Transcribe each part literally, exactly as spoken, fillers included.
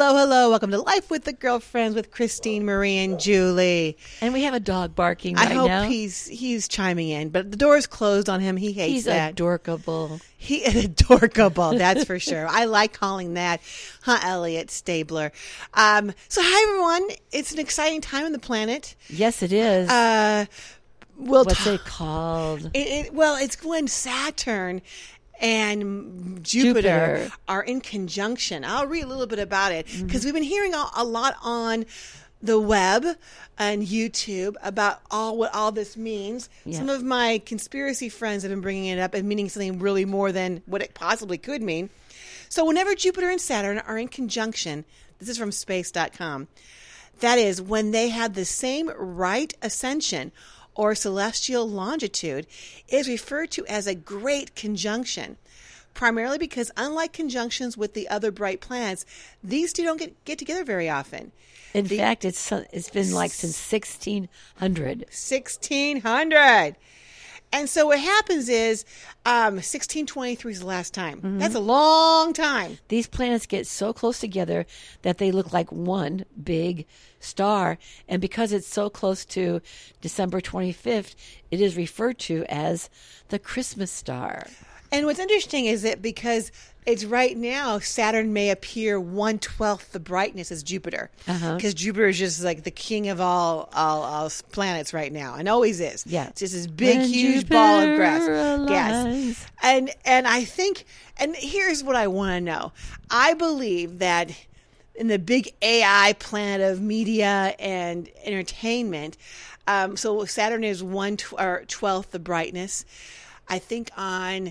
Hello, hello. Welcome to Life with the Girlfriends with Christine, Marie, and Julie. And we have a dog barking right I hope now. he's he's chiming in, but the door's closed on him. He hates He's that. adorkable. He is adorkable, that's for sure. I like calling that, huh, Elliot Stabler. Um, so hi, everyone. It's an exciting time on the planet. Yes, it is. Uh, we'll What's ta- it called? It, it, well, it's when Saturn and Jupiter, Jupiter. are in conjunction. I'll read a little bit about it because we've been hearing a, a lot on the web and YouTube about all what all this means. Yeah. Some of my conspiracy friends have been bringing it up and meaning something really more than what it possibly could mean. So whenever Jupiter and Saturn are in conjunction, this is from space dot com, that is when they have the same right ascension or celestial longitude, is referred to as a great conjunction, primarily because unlike conjunctions with the other bright planets, these two don't get, get together very often. In the, fact, it's it's been like since sixteen hundred. sixteen hundred. And so what happens is um, sixteen twenty-three is the last time. Mm-hmm. That's a long time. These planets get so close together that they look like one big star. And because it's so close to December twenty-fifth, it is referred to as the Christmas star. And what's interesting is that because it's right now, Saturn may appear one twelfth the brightness as Jupiter, because uh-huh. Jupiter is just like the king of all, all all planets right now, and always is. Yeah, it's just this big, when huge Jupiter ball of grass, aligns. gas. And and I think, and here's what I want to know: I believe that in the big A I planet of media and entertainment, um, so Saturn is one tw- or twelfth the brightness. I think on.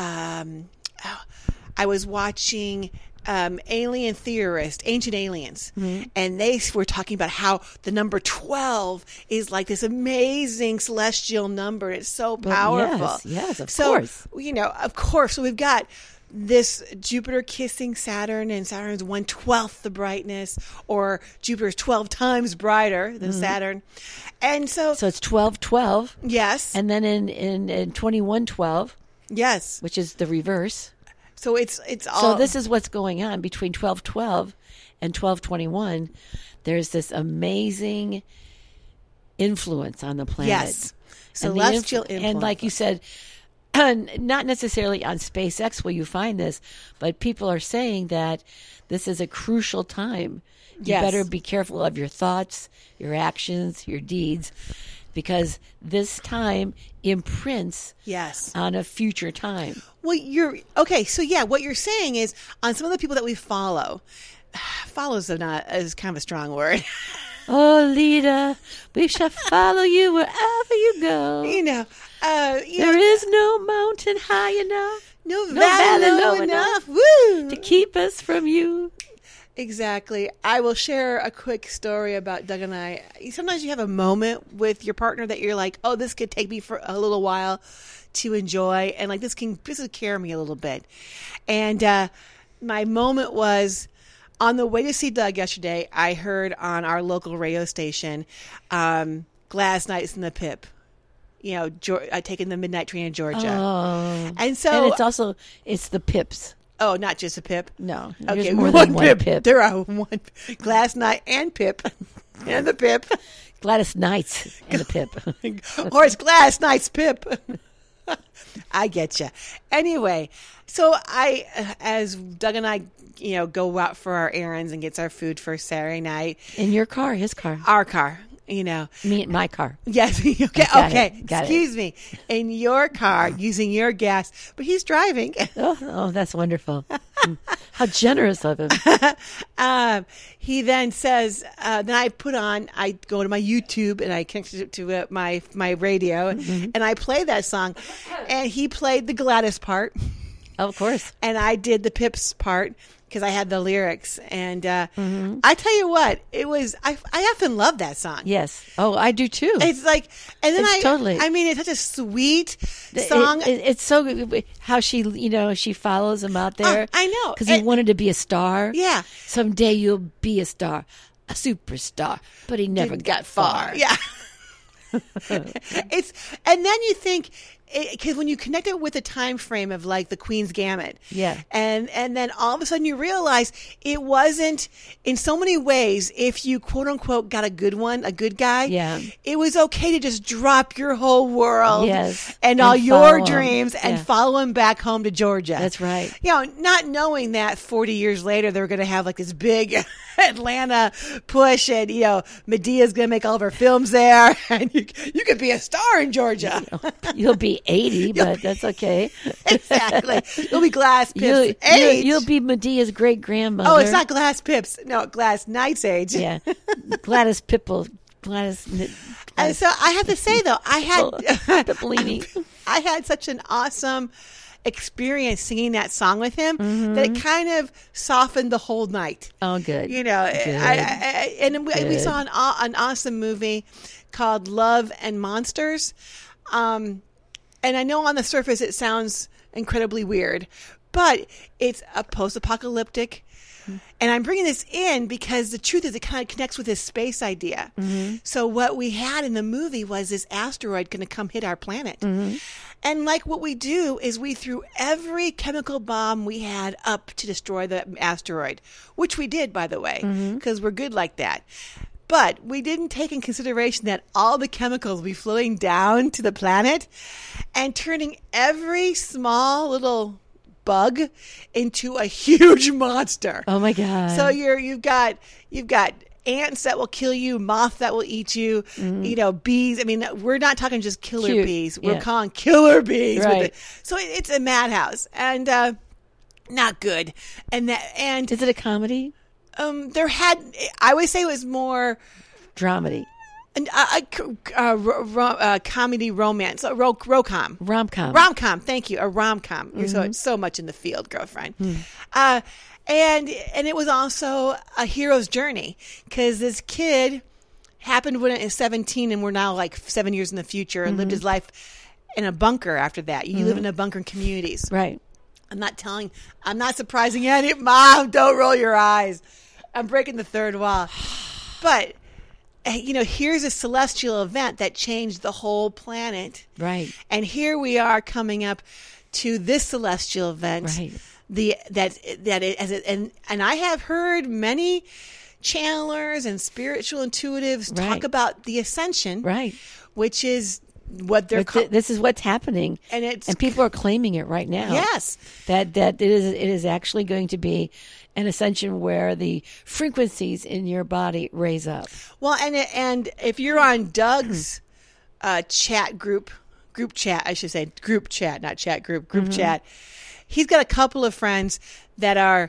Um, oh, I was watching um, Alien Theorist, Ancient Aliens, mm-hmm. and they were talking about how the number twelve is like this amazing celestial number. It's so powerful. Well, yes, yes, of so, course. You know, of course. So we've got this Jupiter kissing Saturn, and Saturn's one twelfth the brightness, or Jupiter's twelve times brighter than mm-hmm. Saturn. And so, so it's twelve twelve. Yes. And then in, in, in twenty-one twelve. Yes. Which is the reverse. So it's it's all. So this is what's going on between twelve twelve and twelve twenty-one. There's this amazing influence on the planet. Yes. Celestial and influence. And like you said, not necessarily on SpaceX will you find this, but people are saying that this is a crucial time. You yes. better be careful of your thoughts, your actions, your deeds, because this time imprints yes. on a future time. Well, you're okay. So yeah, what you're saying is on some of the people that we follow, follows are not is kind of a strong word. Oh, leader, we shall follow you wherever you go. You know, uh, you there know, is no mountain high enough, no, no valley, valley low low enough, enough woo, to keep us from you. Exactly. I will share a quick story about Doug and I. Sometimes you have a moment with your partner that you're like, oh, this could take me for a little while to enjoy. And like, this can, this will carry me a little bit. And uh, my moment was on the way to see Doug yesterday, I heard on our local radio station, um, Gladys Knights and the Pip. You know, George, I taken the midnight train in Georgia. Oh. And so. And it's also, it's the Pips. Oh, not just a Pip? No. Okay, more one than one Pip. Pip. There are one Gladys Knight and Pip. And the Pip. Gladys Knights and the Pip. Or it's Gladys Knight's Pip. I get you. Anyway, so I, as Doug and I, you know, go out for our errands and gets our food for Saturday night. In your car, his car. Our car. You know, me, my car. Yes. Okay. Got okay. It. Got Excuse it. me. In your car, using your gas, but he's driving. Oh, oh that's wonderful. How generous of him. um, he then says, uh, then I put on, I go to my YouTube and I connect it to uh, my my radio, mm-hmm. and I play that song, and he played the Gladys part. Of course. And I did the Pips part. Because I had the lyrics, and uh, mm-hmm. I tell you what, it was. I I often love that song. Yes. Oh, I do too. It's like, and then it's I totally. I mean, it's such a sweet song. It, it, it's so good how she, you know, she follows him out there. Uh, I know, because he wanted to be a star. Yeah. Someday you'll be a star, a superstar, but he never Did, got far. Yeah. It's and then you think. because when you connect it with the time frame of like the Queen's Gambit, Yeah. and and then all of a sudden you realize it wasn't, in so many ways, if you quote unquote got a good one, a good guy, Yeah. it was okay to just drop your whole world, Yes. and all And your follow 'em. dreams and Yeah. follow him back home to Georgia. That's right. You know, not knowing that forty years later they're going to have like this big Atlanta push, and you know, Medea's going to make all of her films there, and you you could be a star in Georgia. You'll be eighty, but that's okay. Exactly. You'll be Glass Pips' You'll, you'll, age. you'll be Medea's great grandmother. Oh, it's not Glass Pips. No, Glass Knight's age. Yeah. Gladys Pipple. Gladys. And Gladys so I have to say though, I had Pippolini. I had such an awesome experience singing that song with him Mm-hmm. that it kind of softened the whole night. Oh, good. You know, I, I, I, and we, we Good. saw an aw- an awesome movie called Love and Monsters. Um, and I know on the surface it sounds incredibly weird, but it's a post-apocalyptic. And I'm bringing this in because the truth is it kind of connects with this space idea. Mm-hmm. So what we had in the movie was this asteroid going to come hit our planet. Mm-hmm. And like what we do is we threw every chemical bomb we had up to destroy the asteroid, which we did, by the way, because we're good like that. But we didn't take in consideration that all the chemicals will be flowing down to the planet and turning every small little bug into a huge monster. Oh, my God. So you're you've got you've got ants that will kill you, moth that will eat you, you know, bees. I mean, we're not talking just killer Cute. bees. We're Yeah. calling killer bees. with Right. the- so it, it's a madhouse and uh, not good. And that and Is it a comedy? um, there had I would say it was more. Dramedy. And uh, uh, ro- ro- uh, comedy romance, uh, ro- rom-com. Rom-com. Rom-com, thank you, a rom-com. You're so so much in the field, girlfriend. Uh, and and it was also a hero's journey because this kid happened when he was seventeen, and we're now like seven years in the future, and lived his life in a bunker after that. You live in a bunker in communities. Right. I'm not telling, I'm not surprising any, Mom, don't roll your eyes. I'm breaking the third wall. But, uh, you know, here's a celestial event that changed the whole planet. Right. And here we are coming up to this celestial event. Right. The, that, that it, as it, and, and I have heard many channelers and spiritual intuitives Right. talk about the ascension, Right. which is what they're But th- this is what's happening. And it's- and people are claiming it right now. Yes. That that it is it is actually going to be an ascension where the frequencies in your body raise up. Well, and and if you're on Doug's uh, chat group, group chat, I should say, group chat, not chat group, group chat, he's got a couple of friends that are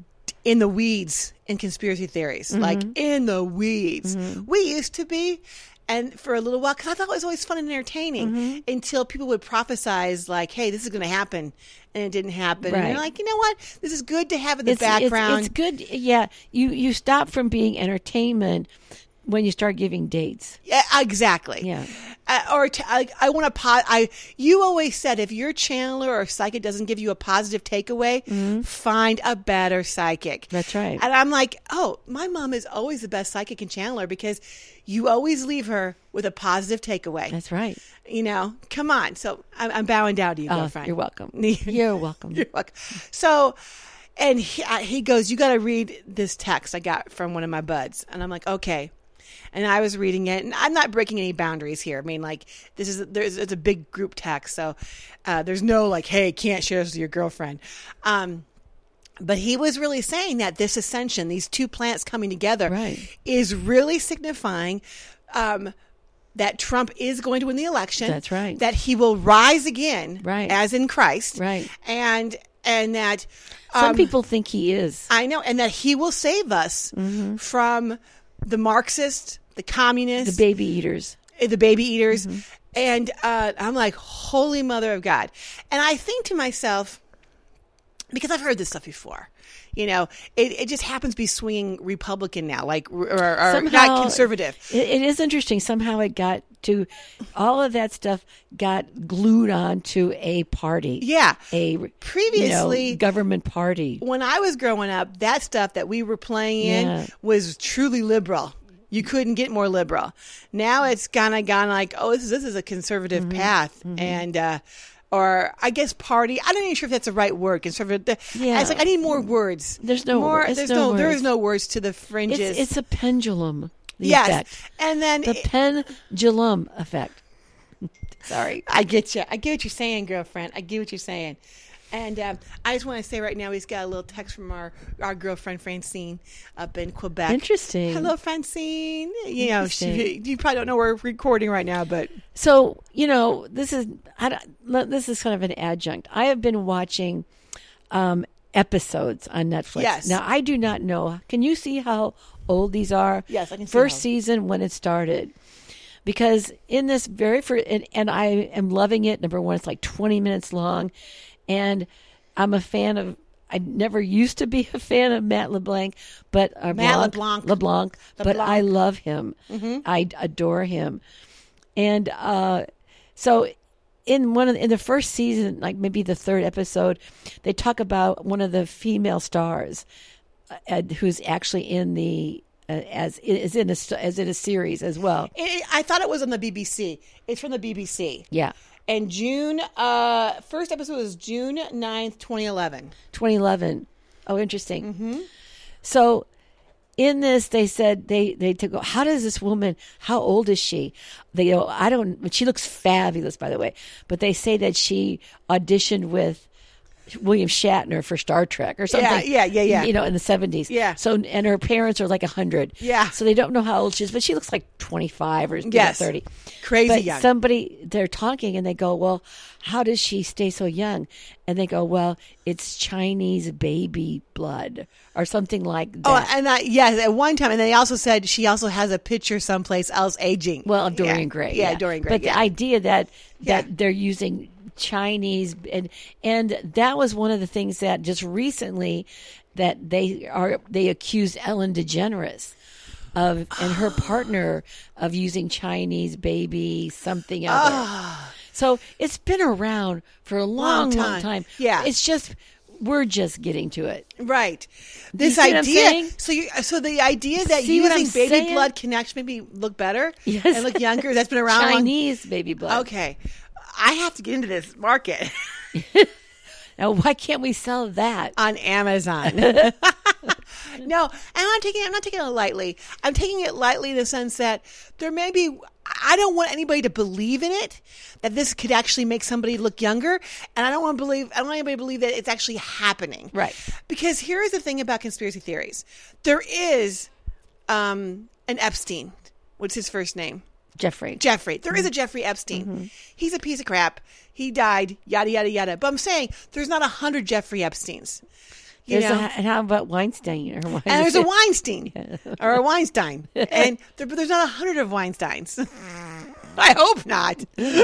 in the weeds in conspiracy theories, like in the weeds. We used to be. And for a little while, because I thought it was always fun and entertaining until people would prophesize like, hey, this is going to happen. And it didn't happen. And Right. you're like, you know what? This is good to have in the It's, it's background. it's good. Yeah, you you stop from being entertainment when you start giving dates. Yeah, exactly. Yeah. Uh, or t- I, I want to. Po- I you always said if your channeler or psychic doesn't give you a positive takeaway, find a better psychic. That's right. And I'm like, oh, my mom is always the best psychic and channeler because you always leave her with a positive takeaway. That's right. You know, come on. So I'm, I'm bowing down to you, Oh, girlfriend. you're welcome. You're welcome. You're welcome. So, and he, uh, he goes, you got to read this text I got from one of my buds. And I'm like, okay. And I was reading it, and I'm not breaking any boundaries here. I mean, like, this is, there's, it's a big group text. So uh, there's no like, hey, can't share this with your girlfriend. Um, but he was really saying that this ascension, these two planets coming together, Right. is really signifying um, that Trump is going to win the election. That's right. That he will rise again, Right. as in Christ, Right. and and that Some um, people think he is. I know, and that he will save us from the Marxists, the The communists, baby eaters. the baby eaters, and uh, I'm like, holy mother of God, and I think to myself, because I've heard this stuff before. You know, it, it just happens to be swinging Republican now, like, or, or Somehow, not conservative. It, it is interesting. Somehow it got to, all of that stuff got glued on to a party. Yeah. A Previously- you know, government party. When I was growing up, that stuff that we were playing in Yeah. was truly liberal. You couldn't get more liberal. Now it's kind of gone like, oh, this is, this is a conservative mm-hmm. path. Mm-hmm. And, uh, or I guess party. I'm not even sure if that's the right word. Conservative. Yeah. It's like, I need more words. There's no more. There's There's no, no words. there is no words to the fringes. It's, it's a pendulum. The yes. effect. And then. The it, pendulum effect. Sorry. I get you. I get what you're saying, girlfriend. I get what you're saying. And um, I just want to say right now, he's got a little text from our, our girlfriend Francine up in Quebec. Interesting. Hello, Francine. You know, she, you probably don't know we're recording right now, but so you know, this is I don't, this is kind of an adjunct. I have been watching um, episodes on Netflix. Yes. Now I do not know. Can you see how old these are? Yes, I can see. First how. season when it started. Because in this very first, and, and I am loving it. Number one, it's like twenty minutes long. And I'm a fan of, I never used to be a fan of Matt LeBlanc, but uh, Matt Blanc, LeBlanc. LeBlanc, LeBlanc. but I love him. Mm-hmm. I adore him. And uh, so in one of the, in the first season, like maybe the third episode, they talk about one of the female stars uh, who's actually in the uh, as is in a as in a series as well. It, I thought it was on the B B C. It's from the B B C. Yeah. And June, uh, first episode was June ninth, twenty eleven. twenty eleven. Oh, interesting. Mm-hmm. So in this, they said, they, they to go, how does this woman, how old is she? They go, I don't, she looks fabulous, by the way. But they say that she auditioned with William Shatner for Star Trek or something. Yeah, yeah, yeah, yeah. You know, in the seventies. Yeah. So, and her parents are like one hundred. Yeah. So they don't know how old she is, but she looks like twenty-five or you know, yes. thirty. Crazy but young. Somebody, they're talking and they go, well, how does she stay so young? And they go, well, it's Chinese baby blood or something like that. Oh, and I, yes, at one time. And they also said she also has a picture someplace else aging. Well, of Dorian yeah. Gray. Yeah, Yeah, Dorian Gray. But yeah. the idea that, that Yeah. they're using Chinese and and that was one of the things that just recently that they are they accused Ellen DeGeneres of and her partner of using Chinese baby something other. Oh. So it's been around for a long, Long time. long time. Yeah. It's just we're just getting to it. Right. Do you This see what I'm idea. saying? So, you, so the idea that See what I'm using baby saying? blood can actually maybe look better Yes. and look younger. That's been around. Chinese baby blood. Long. Okay, I have to get into this market Now, why can't we sell that? on Amazon. No, and I'm not taking. I'm not taking it lightly. I'm taking it lightly in the sense that there may be. I don't want anybody to believe in it, that this could actually make somebody look younger. And I don't want to believe, I don't want anybody to believe that it's actually happening. Right. Because here's the thing about conspiracy theories. There is um, an Epstein. What's his first name? Jeffrey. Jeffrey. There is a Jeffrey Epstein. Mm-hmm. He's a piece of crap. He died, yada, yada, yada. But I'm saying there's not a hundred Jeffrey Epsteins. You There's know? a, and how about Weinstein? Or Weinstein? And there's a Weinstein or a Weinstein, and there, but there's not a hundred of Weinsteins. I hope not.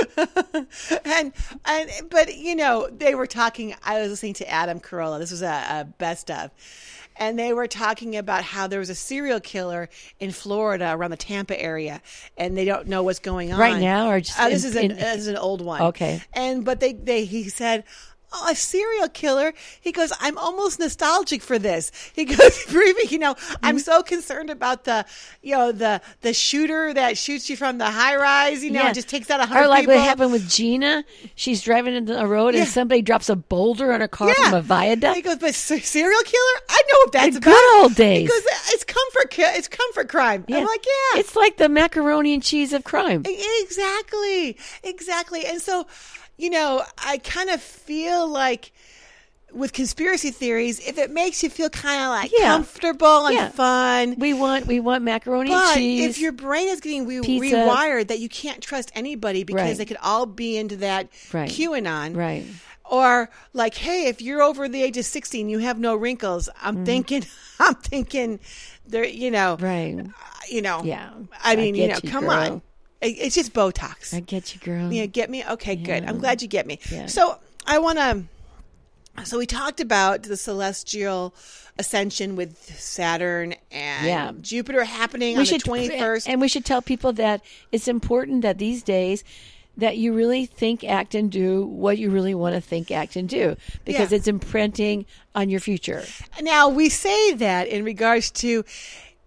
and and but you know they were talking. I was listening to Adam Carolla. This was a, a best of, and they were talking about how there was a serial killer in Florida around the Tampa area, and they don't know what's going on Right now, or just uh, this in- is an in- this is an old one. Okay. And but they they he said. Oh, a serial killer. He goes, I'm almost nostalgic for this. He goes, you know, I'm so concerned about the, you know, the the shooter that shoots you from the high rise, you know, Yeah. and just takes out a hundred Or like people. what happened with Gina. She's driving into the road Yeah. and somebody drops a boulder on her car from a viaduct. He goes, but se- serial killer? I know what that's The about. good old days. He goes, it's comfort, ki- it's comfort crime. I'm like, yeah. It's like the macaroni and cheese of crime. E- Exactly. Exactly. And so, you know, I kind of feel like with conspiracy theories, if it makes you feel kind of like Yeah. comfortable and Yeah. fun, We want we want macaroni and but cheese. if your brain is getting re- pizza. rewired that you can't trust anybody because Right. they could all be into that Right. QAnon. Right. Or like, hey, if you're over the age of sixty and you have no wrinkles, I'm Mm-hmm. thinking, I'm thinking, there, you know, Right. uh, you know, Yeah. I I mean, you know, get you, come girl. on, It- it's just Botox. I get you, girl. Yeah, get me? Okay, good. I'm glad you get me. Yeah. So I want to. So we talked about the celestial ascension with Saturn and Yeah. Jupiter happening on the twenty-first. And we should tell people that it's important that these days that you really think, act, and do what you really want to think, act, and do because Yeah. it's imprinting on your future. Now we say that in regards to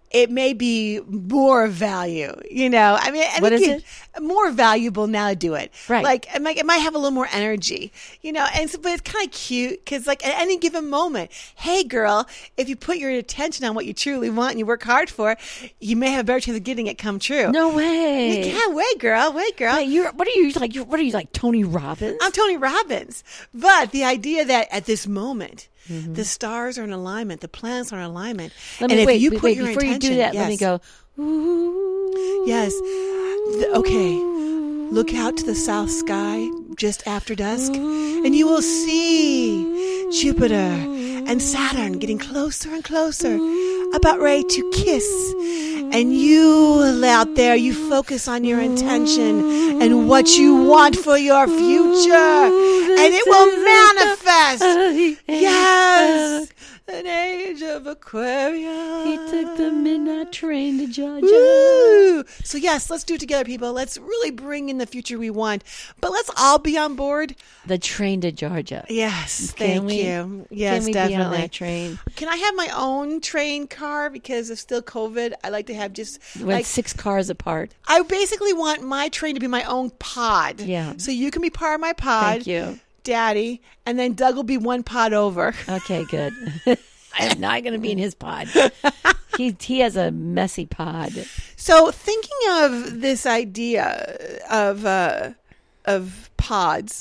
it may be more value, you know. I mean, and What is again, more valuable now to do it. Right. Like it might, it might have a little more energy, you know. And so, but it's kind of cute because, like, at any given moment, hey, girl, if you put your attention on what you truly want and you work hard for, you may have a better chance of getting it come true. No way. Like, yeah, wait, girl, wait, girl. Wait, you're, what are you like? You're, what are you like, Tony Robbins? I'm Tony Robbins. But the idea that at this moment, Mm-hmm. the stars are in alignment, the planets are in alignment. Let and me if wait. you wait, put wait, your before intention, you do that, yes, let me go. Ooh. Yes. The- okay. Look out to the south sky just after dusk, and you will see Jupiter and Saturn getting closer and closer, about ready to kiss. And you out there, you focus on your intention and what you want for your future, and it will manifest. Yes. An age of Aquarius. He took the midnight train to Georgia. Woo! So yes, let's do it together, people. Let's really bring in the future we want, but let's all be on board. The train to Georgia. Yes, Can thank we- you. Yes, Can we definitely. be on that train? Can I have my own train car because of still COVID? I like to have just Went like six cars apart. I basically want my train to be my own pod. Yeah. So you can be part of my pod. Thank you. Daddy, and then Doug will be one pod over. Okay, good. I'm not going to be in his pod. He he has a messy pod. So thinking of this idea of uh, of pods.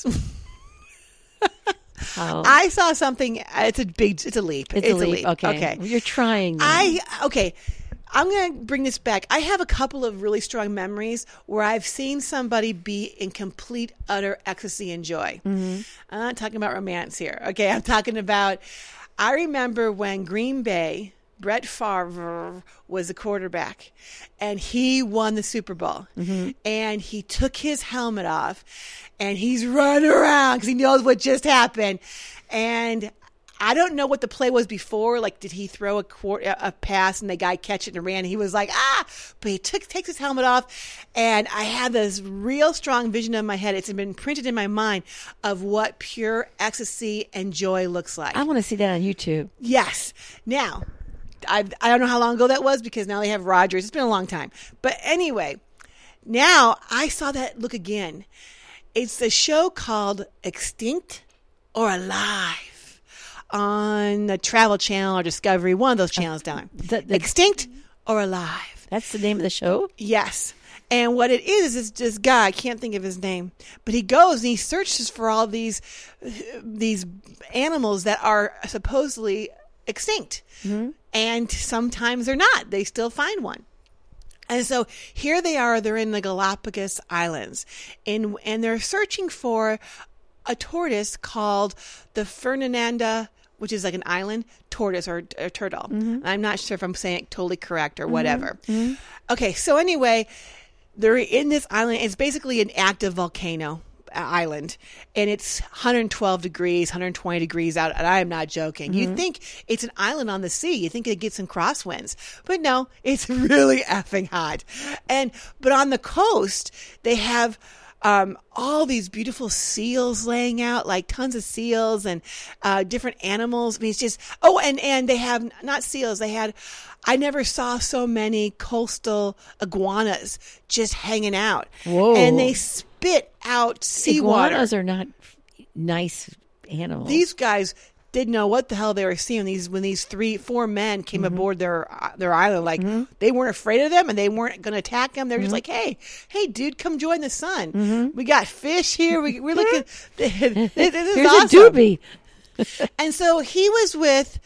How? I saw something. It's a big. It's a leap. it's, a leap. Okay. Okay. You're trying. Now. I okay. I'm going to bring this back. I have a couple of really strong memories where I've seen somebody be in complete, utter ecstasy and joy. Mm-hmm. I'm not talking about romance here. Okay, I'm talking about. I remember when Green Bay, Brett Favre was the quarterback, and he won the Super Bowl. Mm-hmm. And he took his helmet off, and he's running around because he knows what just happened. And I don't know what the play was before. Like, did he throw a, quart- a pass and the guy catch it and ran? And he was like, ah! But he took takes his helmet off, and I had this real strong vision in my head. It's been printed in my mind of what pure ecstasy and joy looks like. I want to see that on YouTube. Yes. Now, I I don't know how long ago that was because now they have Rogers. It's been a long time. But anyway, now I saw that look again. It's a show called Extinct or Alive on the Travel Channel or Discovery, one of those channels down there. The- the- Extinct or Alive. That's the name of the show? Yes. And what it is is this guy, I can't think of his name, but he goes and he searches for all these these animals that are supposedly extinct. Mm-hmm. And sometimes they're not. They still find one. And so here they are, they're in the Galapagos Islands, and and they're searching for a tortoise called the Fernanda, which is like an island tortoise or a turtle. Mm-hmm. I'm not sure if I'm saying it totally correct or whatever. Mm-hmm. Okay, so anyway, they're in this island. It's basically an active volcano island, and it's one hundred twelve degrees, one hundred twenty degrees out, and I am not joking. Mm-hmm. You think it's an island on the sea. You think it gets some crosswinds, but no, it's really effing hot. And but on the coast, they have Um, all these beautiful seals laying out, like tons of seals and uh, different animals. I mean, it's just, oh, and, and they have, not seals, they had, I never saw so many coastal iguanas just hanging out. Whoa. And they spit out seawater. Iguanas are not nice animals. These guys didn't know what the hell they were seeing. These when these three, four men came mm-hmm. aboard their their island, like mm-hmm. they weren't afraid of them and they weren't going to attack them. They're mm-hmm. just like, hey, hey, dude, come join the sun. Mm-hmm. We got fish here. We, we're looking. This, this is Here's awesome. a doobie. And so he was with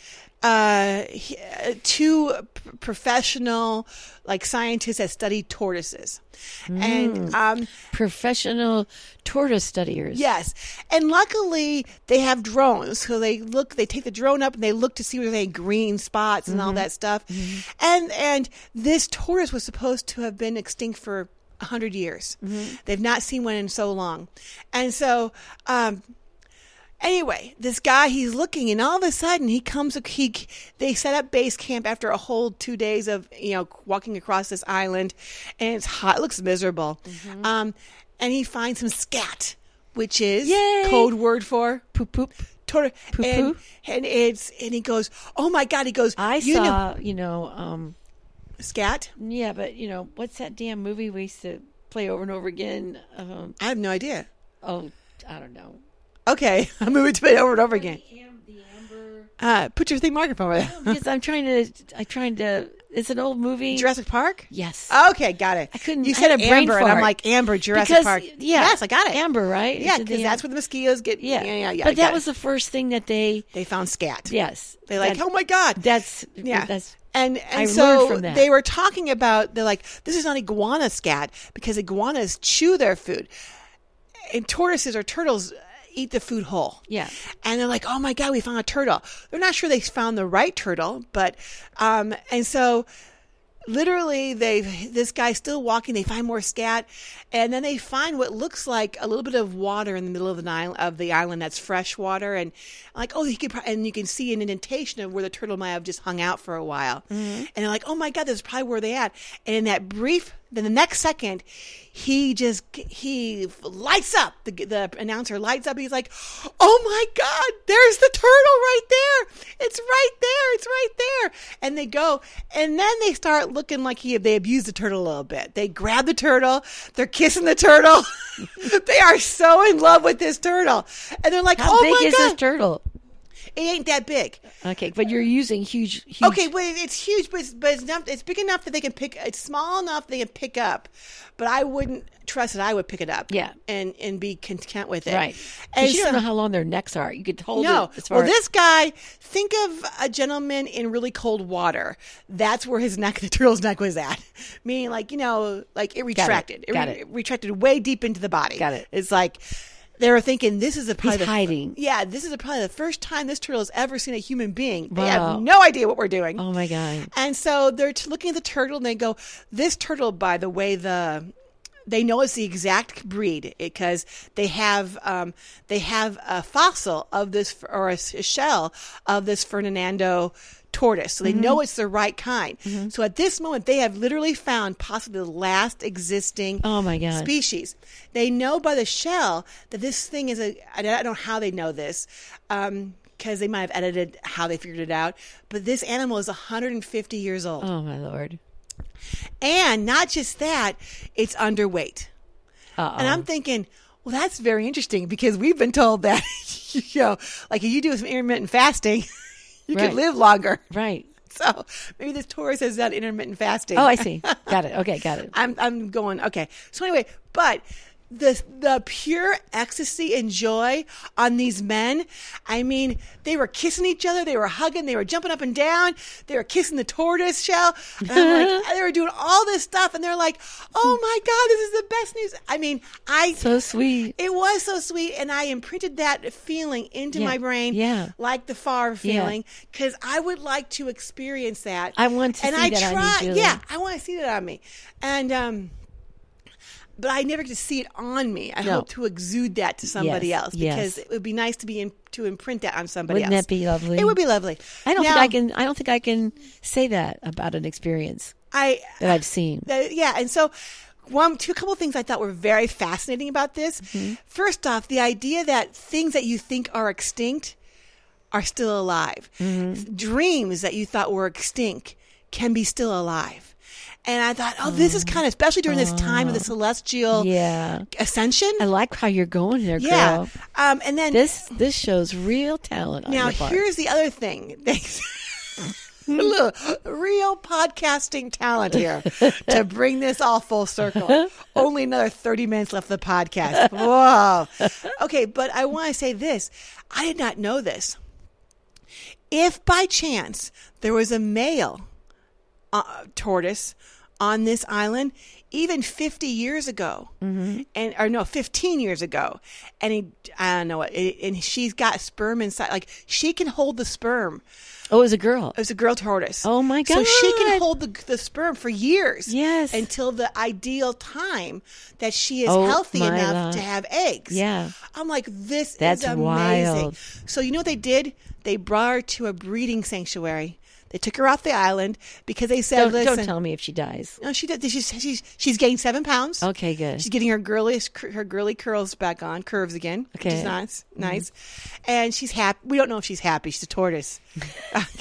uh, he, two p- professional, like scientists that study tortoises, mm. and um, professional tortoise studiers. Yes, and luckily they have drones, so they look. They take the drone up and they look to see where they have green spots and mm-hmm. all that stuff. Mm-hmm. And and this tortoise was supposed to have been extinct for a hundred years. Mm-hmm. They've not seen one in so long, and so. Um, Anyway, this guy, he's looking, and all of a sudden, he comes. He they set up base camp after a whole two days of you know walking across this island, and it's hot. It looks miserable. Mm-hmm. Um, and he finds some scat, which is Yay. code word for poop poop. Tor- Poo and, poo. and it's and he goes, oh my god! He goes, I you saw know, you know um, Scat? Yeah, but you know what's that damn movie we used to play over and over again? Um, I have no idea. oh, I don't know. Okay, I'm moving to it over and over again. The, am, the Amber. Uh, put your thing microphone over there. Because I'm trying to. I'm trying to. It's an old movie. Jurassic Park? Yes. Okay, got it. I couldn't. You I said had a brain Amber, and I'm fart. like, Amber, Jurassic because, Park. Yeah. Yes, I got it. Amber, right? Yeah, Is it because the- that's where the mosquitoes get. Yeah, yeah, yeah. yeah But I that got was it. the first thing that they. They found scat. Yes. They're like, That- oh my God. That's. Yeah. That's. And and I so learned from that. they were talking about, they're like, this is not iguana scat because iguanas chew their food. And tortoises or turtles eat the food whole. Yeah. And they're like, oh my God, we found a turtle. They're not sure they found the right turtle, but, um, and so literally they, this guy's still walking, they find more scat, and then they find what looks like a little bit of water in the middle of the island, of the island that's fresh water. And like, oh, he could, pro- and you can see an indentation of where the turtle might have just hung out for a while. Mm-hmm. And they're like, oh my God, this is probably where they at. And in that brief, then the next second, he just, he lights up. The, the announcer lights up. He's like, oh my God, there's the turtle right there. It's right there. It's right there. And they go, and then they start looking like he, they abuse the turtle a little bit. They grab the turtle. They're kissing the turtle. They are so in love with this turtle. And they're like, How oh big my is God. this turtle? It ain't that big. Okay, but you're using huge. huge Okay, but it's huge, but it's, but it's enough. It's big enough that they can pick. It's small enough they can pick up, but I wouldn't trust that I would pick it up. Yeah. and and be content with it. Right. And And you so- don't know how long their necks are. You could hold no. it. As far Well, as, this guy, think of a gentleman in really cold water. That's where his neck, the turtle's neck, was at. Meaning, like you know, like it retracted. Got re- it. retracted way deep into the body. Got it. It's like. They were thinking this is a probably He's the, hiding. Yeah, this is a, probably the first time this turtle has ever seen a human being. They Wow. have no idea what we're doing. Oh my God. And so they're t- looking at the turtle and they go, this turtle, by the way, the they know it's the exact breed because they have um, they have a fossil of this or a, s- a shell of this Fernando tortoise. So they Mm-hmm. know it's the right kind. So at this moment, they have literally found possibly the last existing Oh my God. species. They know by the shell that this thing is a, I don't know how they know this, um, because they might have edited how they figured it out, but this animal is one hundred fifty years old. Oh my Lord. And not just that, it's underweight. Uh-oh. And I'm thinking, well, that's very interesting because we've been told that, you know, like if you do some intermittent fasting, you Right. can live longer. Right. So maybe this Taurus has done intermittent fasting. Oh, I see. Got it. Okay, got it. I'm I'm going, okay. So anyway, but the the pure ecstasy and joy on these men, I mean, they were kissing each other, they were hugging, they were jumping up and down, they were kissing the tortoise shell. And I'm like, they were doing all this stuff and they're like, oh my God, this is the best news. I mean, I So sweet. it was so sweet, and I imprinted that feeling into Yeah, my brain, yeah. like the Favre Yeah. feeling, because I would like to experience that. I want to and see I that on you, try, Julie. yeah, I want to see that on me, and um, but I never get to see it on me. I No. hope to exude that to somebody Yes, else yes. because it would be nice to be in, to imprint that on somebody Wouldn't else. that be lovely? It would be lovely. I don't Now, think I can. I don't think I can say that about an experience I that I've seen. That- yeah, and so one, two, couple of things I thought were very fascinating about this. Mm-hmm. First off, the idea that things that you think are extinct are still alive. Mm-hmm. Dreams that you thought were extinct can be still alive. And I thought, oh, this is kind of, especially during this time of the celestial Yeah, ascension. I like how you're going there, yeah. girl. Um, and then This this shows real talent. On now your part. here's the other thing. Thanks. A little real podcasting talent here to bring this all full circle. Only another thirty minutes left of the podcast. Whoa. Okay, but I want to say this. I did not know this. If by chance there was a male uh, tortoise on this island, even fifty years ago, Mm-hmm. and or no, fifteen years ago, and he, I don't know what, and she's got sperm inside, like she can hold the sperm. Oh, it was a girl. It was a girl tortoise. Oh, my So she can God. hold the the sperm for years. Yes. Until the ideal time that she is Oh, healthy my enough God. to have eggs. Yeah. I'm like, this That's is amazing. wild. So you know what they did? They brought her to a breeding sanctuary. They took her off the island because they said, Don't, listen. don't tell me if she dies. No, she did. She's, she's, she's gained seven pounds. Okay, good. She's getting her girly, her girly curls back on, curves again, which is Okay. nice, nice. And she's happy. We don't know if she's happy. She's a tortoise.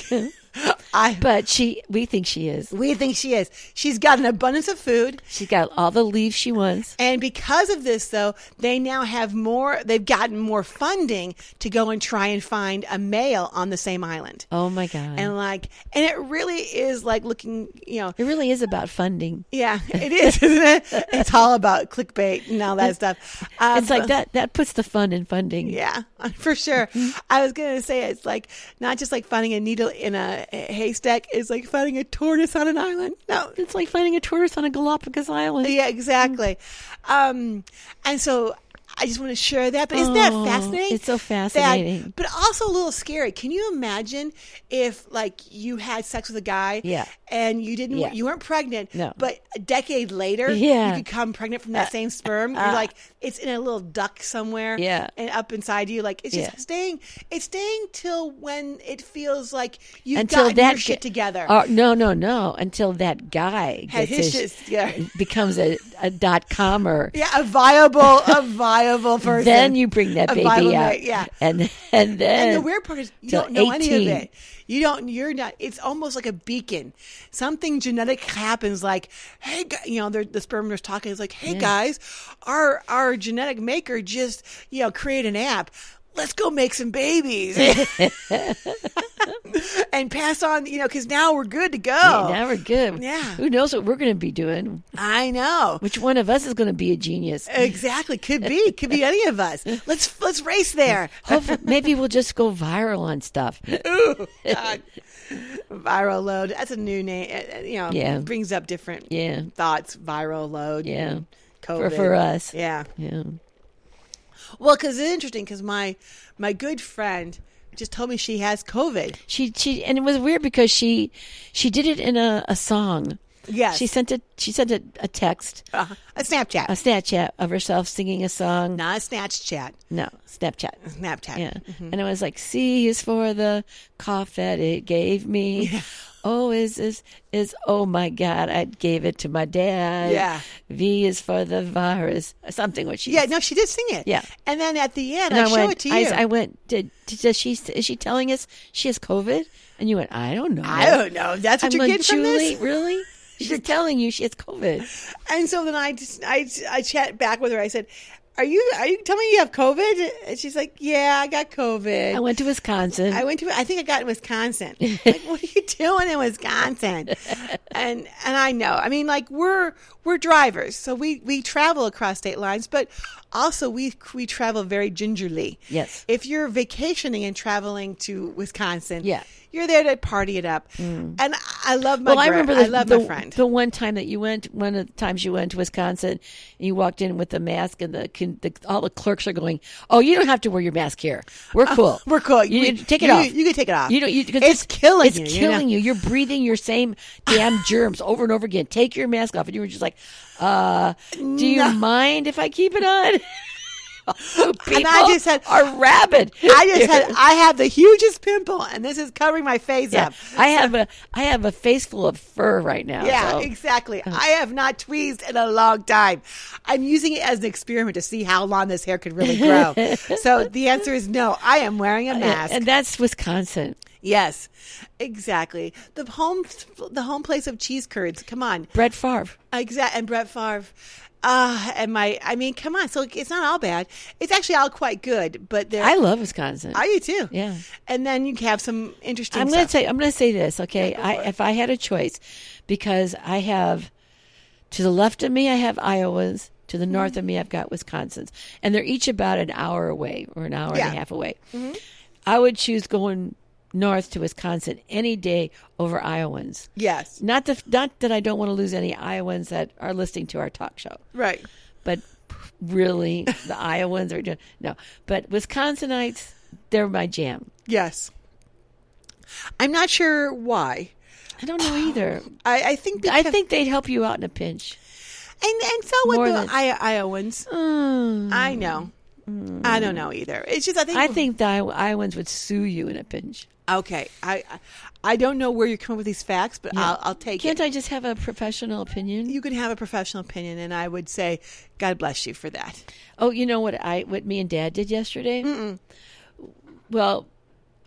I, But she, we think she is. we think she is. She's got an abundance of food. She's got all the leaves she wants. And because of this, though, they now have more, they've gotten more funding to go and try and find a male on the same island. Oh my God. And like, and it really is like looking, you know, It really is about funding. yeah, it is, isn't it? It's all about clickbait and all that stuff. Um, It's like that, that puts the fun in funding. Yeah, for sure. I was going to say it's like not just like finding a needle in a haystack, it's like finding a tortoise on an island. No. It's like finding a tortoise on a Galapagos island. Yeah, exactly. Um, and so I just want to share that. But isn't that Oh, fascinating? it's so That- fascinating. but also a little scary. Can you imagine if like you had sex with a guy Yeah. and you didn't, Yeah. you weren't pregnant, No. but a decade later Yeah. you could come pregnant from that same sperm. You're like, it's in a little duct somewhere Yeah. and up inside you. Like it's just Yeah. staying, it's staying till when it feels like you've Until gotten that your shit g- together. Uh, no, no, no. Until that guy Had gets his his, shit together. becomes a, a dot comer. Yeah, a viable, a viable person. Then you bring that A baby viable out. mate, yeah. And and then And the weird part is you till don't know any of eighteen. it. You don't. You're not. It's almost like a beacon. Something genetic happens. Like, hey, gu- you know, they're- the sperm is talking. It's like, hey, guys, our our genetic maker just you know create an app. Let's go make some babies and pass on. You know, because now we're good to go. now we're good. Yeah. Who knows what we're going to be doing? I know. Which one of us is going to be a genius? Exactly. Could be. Could be any of us. Let's let's race there. Hopefully, maybe we'll just go viral on stuff. Ooh, God. Viral load. That's a new name. Uh, You know, Yeah. brings up different Yeah. thoughts. Viral load. Yeah. and For COVID. for us. Yeah. Yeah. Well, because it's interesting. Because my my good friend just told me she has COVID. She she and it was weird because she she did it in a, a song. Yes. She sent it she sent a, a text, Uh, a Snapchat, a Snapchat of herself singing a song. not a Snatch chat. No, Snapchat. Snapchat. Yeah. And it was like, C is for the cough that it gave me. O is, is, is, oh my God, I gave it to my dad. Yeah. V is for the virus. Something what she Yeah. No, she did sing it. Yeah. And then at the end, And I, I, show went, it to I, you. I went, did, did, does she, is she telling us she has COVID? And you went, I don't know. I don't know. That's what I'm you're like, getting from Julie, this. really? She's telling you she has COVID. And so then I just I I chat back with her. I said, "Are you are you telling me you have COVID?" And she's like, "Yeah, I got COVID. I went to Wisconsin. I went to I think I got in Wisconsin." Like, what are you doing in Wisconsin? And and I know. I mean, like we're we're drivers, so we we travel across state lines, but also we we travel very gingerly. Yes. If you're vacationing and traveling to Wisconsin, Yeah. you're there to party it up. And I love my well, I gra- remember the, I love the, my friend. the one time that you went, one of the times you went to Wisconsin, and you walked in with the mask, and the, the all the clerks are going, "Oh, you don't have to wear your mask here. We're cool. We're cool. You We- need to take it you- off. you can take it off. You don't. You, 'cause It's killing It's you, you killing know? you. You're breathing your same damn germs over and over again. Take your mask off." And you were just like, "Uh, do you No. mind if I keep it on?" People I just had- are rabid. I just had I have the hugest pimple, and this is covering my face Yeah, up. I have a I have a face full of fur right now. Yeah, so. exactly. I have not tweezed in a long time. I'm using it as an experiment to see how long this hair could really grow. So the answer is no. I am wearing a mask. And that's Wisconsin. Yes, exactly. The home, the home place of cheese curds. Come on, Brett Favre. exact. And Brett Favre. Uh, and my, I mean, come on. So it's not all bad. It's actually all quite good. But there, I love Wisconsin. are you too? Yeah. And then you have some interesting. I'm going to stuff. say I'm going to say this, okay? Yeah, go I, for it. if I had a choice, because I have to the left of me, I have Iowa's. To the north of me, I've got Wisconsin's, and they're each about an hour away or an hour Yeah. and a half away. I would choose going north to Wisconsin any day over Iowans. Yes. Not the, not that I don't want to lose any Iowans that are listening to our talk show. Right. But really, the Iowans are doing no. But Wisconsinites, they're my jam. Yes. I'm not sure why. I don't know either. I, I think I because- think they'd help you out in a pinch. and and so would more the than- I, Iowans. Mm. I know. I don't know either. It's just I think I think the Iow- Iowans would sue you in a pinch. okay. I I- I don't know where you're coming with these facts, but Yeah. I'll I'll take Can't it. I just have a professional opinion? You can have a professional opinion, and I would say, God bless you for that. Oh, you know what I what me and Dad did yesterday? Mm-mm. Well,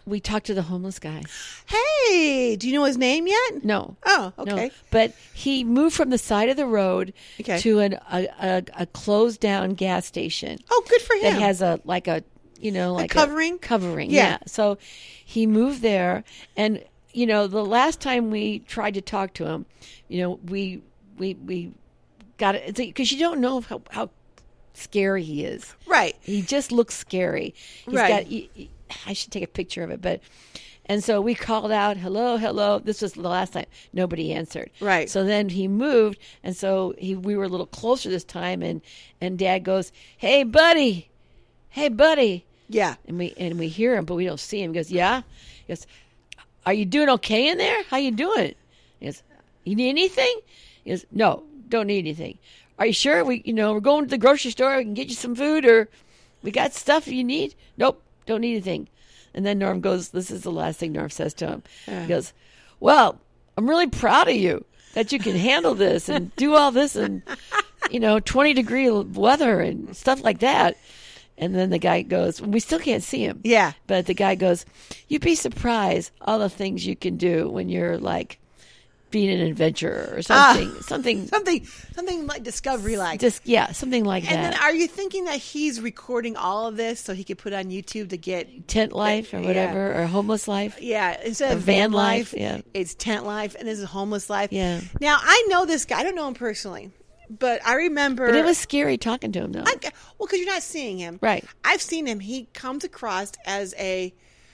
we talked to the homeless guy. Hey, do you know his name yet? No. Oh, No. okay. But he moved from the side of the road Okay. to an, a, a, a closed down gas station Oh, good for him. that has a like a you know like covering? covering. Yeah. Yeah. So he moved there, and you know the last time we tried to talk to him, you know we we we got it because you don't know how, how scary he is. Right. He just looks scary. He's Right. got. He, he- I should take a picture of it, but and so we called out, "Hello, hello." This was the last time. Nobody answered. Right. So then he moved, and so he we were a little closer this time, and and Dad goes, "Hey, buddy, hey, buddy," Yeah. and we and we hear him, but we don't see him. He goes, "Yeah." He goes, "Are you doing okay in there? How you doing?" He goes, "You need anything?" He goes, "No, don't need anything." "Are you sure? We, you know, we're going to the grocery store. We can get you some food, or we got stuff you need." "Nope, don't need anything." And then Norm goes, this is the last thing Norm says to him. He goes, "Well, I'm really proud of you that you can handle this and do all this and, you know, twenty degree weather and stuff like that." And then the guy goes, we still can't see him. Yeah. But the guy goes, "You'd be surprised all the things you can do when you're like being an adventurer or something, Ah. something, Something, something like Discovery like. just, yeah, something like And that. then are you thinking that he's recording all of this so he could put on YouTube to get, Tent life or Yeah. whatever, or homeless life. yeah, instead Or of van van life, life, yeah. it's tent life, and this is homeless life. Yeah. Now, I know this guy. I don't know him personally, but I remember. But it was scary talking to him, though. I, well, because you're not seeing him. Right. I've seen him. He comes across as a,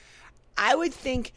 I would think,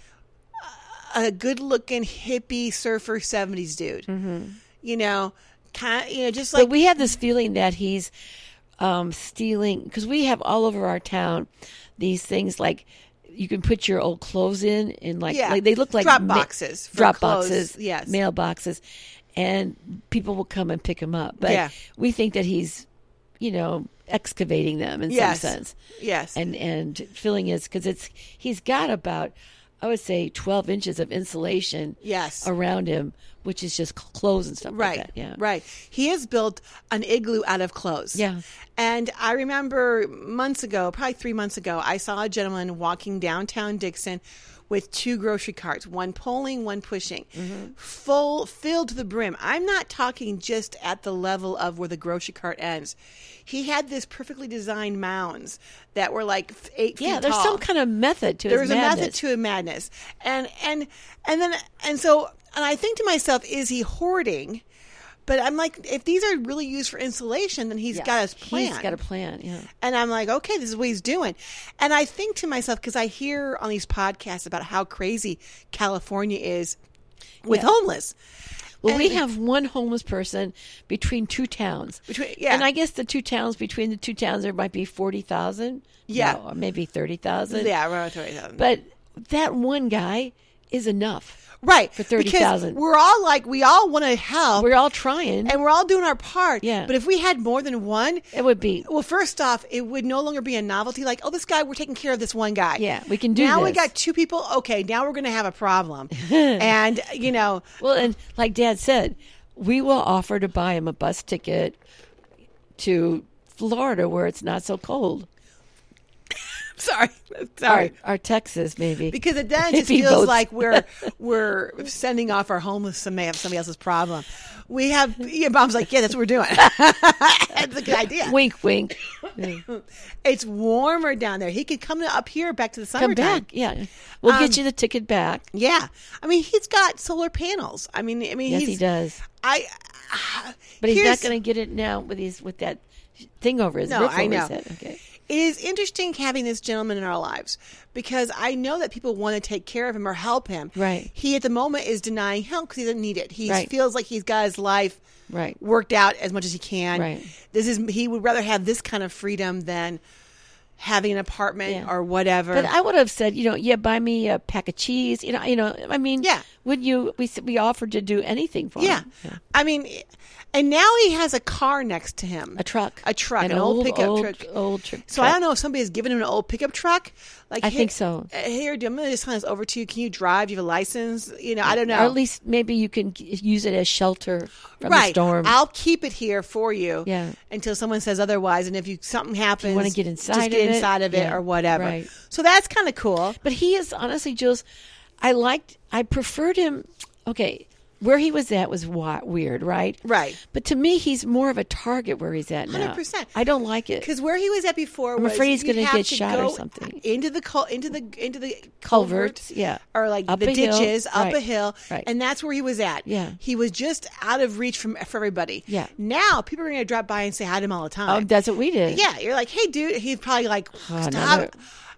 a good-looking hippie surfer seventies dude. Mm-hmm. You know, kind of, you know, just like But we have this feeling that he's um, stealing, because we have all over our town these things like you can put your old clothes in, and like, Yeah. like they look like Drop ma- boxes for drop clothes, boxes, yes. mail boxes, and people will come and pick them up. But Yeah. we think that he's, you know, excavating them in Yes. some sense. Yes. and and filling his, because it's he's got about, I would say, twelve inches of insulation Yes. around him, which is just clothes and stuff Right. like that. Yeah. Right. He has built an igloo out of clothes. Yeah. And I remember months ago, probably three months ago, I saw a gentleman walking downtown Dixon with two grocery carts, one pulling, one pushing, Mm-hmm. full, filled to the brim. I'm not talking just at the level of where the grocery cart ends. He had this perfectly designed mounds that were like eight feet Yeah, there's tall. some kind of method to There his was a madness. method to a madness, and and and then and so and I think to myself, is he hoarding? But I'm like, if these are really used for insulation, then he's Yeah. got his plan. He's got a plan. Yeah. And I'm like, okay, this is what he's doing. And I think to myself, because I hear on these podcasts about how crazy California is with Yeah. homeless. Well, we And- have one homeless person between two towns. Between- yeah. And I guess the two towns, between the two towns, there might be forty thousand. Yeah. No, or maybe thirty thousand. Yeah, around thirty thousand. But that one guy is enough. Right. for thirty because thousand. We're all like, we all want to help. We're all trying. and we're all doing our part. Yeah. But if we had more than one, It would be. well, first off, it would no longer be a novelty. Like, oh, this guy, we're taking care of this one guy. Yeah, we can do Now we this. got two people. Okay, now we're going to have a problem. And, you know, Well, and like Dad said, we will offer to buy him a bus ticket to Florida where it's not so cold. sorry. Sorry. Or, or Texas, maybe. Because it then just Maybe feels both. like we're we're sending off our homeless to have somebody else's problem. We have, yeah, Mom's like, yeah, that's what we're doing. That's a good idea. Wink, wink. Yeah. It's warmer down there. He could come up here back to the Come summertime. back. Yeah. We'll Um, get you the ticket back. Yeah, I mean, he's got solar panels. I mean, I mean, Yes, he's, he does. I, But he's here's- not going to get it now with his with that thing over his No, roof I over know. his head. Okay. It is interesting having this gentleman in our lives because I know that people want to take care of him or help him. Right. He at the moment is denying help because he doesn't need it. He Right. feels like he's got his life Right. worked out as much as he can. Right. This is he would rather have this kind of freedom than having an apartment Yeah. or whatever. But I would have said, you know, yeah, buy me a pack of cheese. You know, you know. I mean, Yeah. Would you? We s- we offered to do anything for yeah. him. I mean, and now he has a car next to him. A truck. A truck, an, old, pickup old, truck. Old tr- So truck. I don't know if somebody has given him an old pickup truck. Like I here- think so. uh, Here, I'm going to just hand this over to you. Can you drive? Do you have a license? You know, I don't know. Or at least maybe you can g- use it as shelter from right. the storm. I'll keep it here for you. Yeah. Until someone says otherwise, and if you something happens, wanna get inside just of get inside of it Yeah, or whatever. right. So that's kind of cool. But he is, honestly, Jules, I liked, I preferred him. Okay, where he was at was wa- weird, right? Right. But to me, he's more of a target where he's at now. one hundred percent. I don't like it. Because where he was at before, I'm was afraid he's you'd gonna have get to shot or go something. into the cul- into the into the Culverts, culverts, yeah. or like Up the a hill, ditches up right, a hill, right. and that's where he was at. Yeah. he was just out of reach from for everybody. Yeah. Now people are going to drop by and say hi to him all the time. Oh, that's what we did. Yeah, you're like, hey, dude. He's probably like, Oh, stop, another-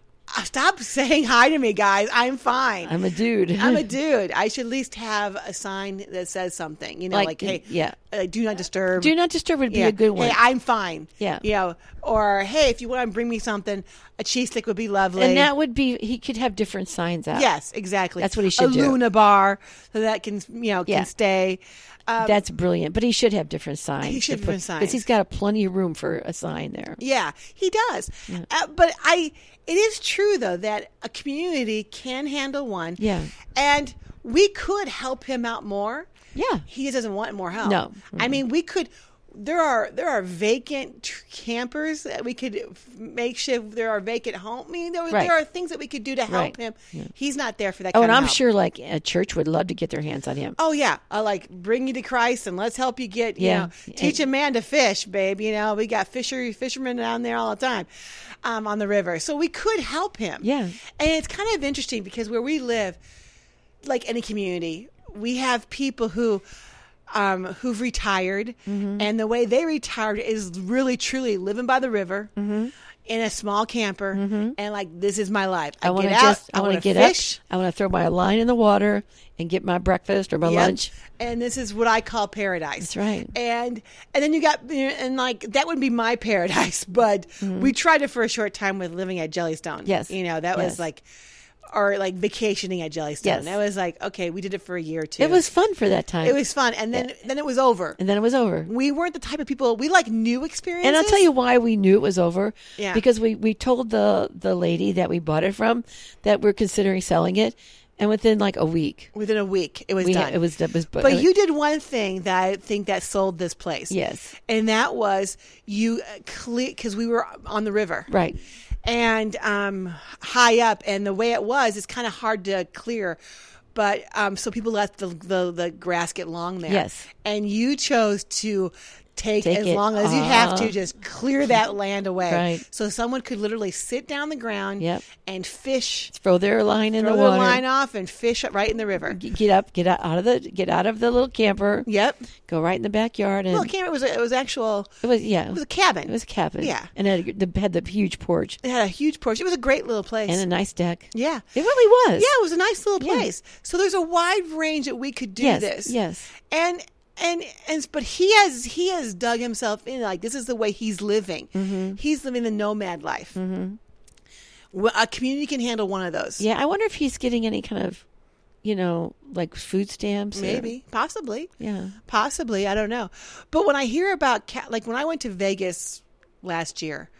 stop saying hi to me, guys. I'm fine. I'm a dude. I'm a dude. I should at least have a sign that says something. You know, like, Like, hey, yeah. uh, do not disturb. Do not disturb would be Yeah. a good one. Hey, I'm fine. Yeah. You know, or hey, if you want to bring me something, a cheese stick would be lovely. and that would be, he could have different signs out. yes, exactly. That's what he should a do. Luna bar, so that can you know can Yeah. stay. Um, That's brilliant. But he should have different signs. He should to have different put- signs. Because he's got a plenty of room for a sign there. Yeah, he does. Uh, but I, it is true though that a community can handle one. Yeah. and we could help him out more. Yeah. He just doesn't want more help. No. I mean, we could. There are there are vacant tr- campers that we could f- make shift. There are vacant home. I mean, there, Right. there are things that we could do to help Right. him. He's not there for that. Oh, kind and of I'm help. sure like a church would love to get their hands on him. Oh yeah, I like bring you to Christ and let's help you get. You Yeah. know, teach a man to fish, babe. You know, we got fisher fishermen down there all the time, um, on the river. So we could help him. Yeah. and it's kind of interesting because where we live, like any community, we have people who. Um, who've retired, Mm-hmm. and the way they retired is really truly living by the river Mm-hmm. in a small camper, and like this is my life. I, I want to get out, just, I want to wanna get fish, up. I want to throw my line in the water and get my breakfast or my Yep. lunch. and this is what I call paradise. That's right. And and then you got and like that would be my paradise, but we tried it for a short time with living at Jellystone. Mm-hmm. Yes. you know that Yes. was like, or like vacationing at Jellystone. Yes. That was like okay, we did it for a year or two. It was fun for that time. it was fun, and then then it was over. and then it was over. We weren't the type of people we like new experiences. And I'll tell you why we knew it was over. Yeah. Because we, we told the, the lady that we bought it from that we're considering selling it. And within like a week, within a week it was we done. it was, it was But you did one thing that I think that sold this place. Yes. and that was you clear because we were on the river. Right. And um, high up, and the way it was, it's kind of hard to clear. But um, so people let the, the the grass get long there. Yes. and you chose to take, Take as it. long as you have to, Uh-huh. just clear that land away. Right. So someone could literally sit down the ground Yep. and fish, Throw their line in throw the the water. line off, and fish right in the river. G- Get up, get out, out of the get out of the little camper. Yep. Go right in the backyard, and Well, it, came, it was a, it was actual. it was yeah, It was a cabin. it was a cabin. Yeah. and it had, the, had the huge porch It had a huge porch. It was a great little place. and a nice deck. yeah. It really was. Yeah, it was a nice little Yeah. place. So there's a wide range that we could do Yes, this. yes. And and and but he has he has dug himself in, like this is the way he's living. Mm-hmm. He's living the nomad life. Mm-hmm. Well, a community can handle one of those. Yeah, I wonder if he's getting any kind of, you know, like food stamps. or- Maybe, possibly, yeah. possibly. I don't know. But when I hear about cat, like when I went to Vegas last year,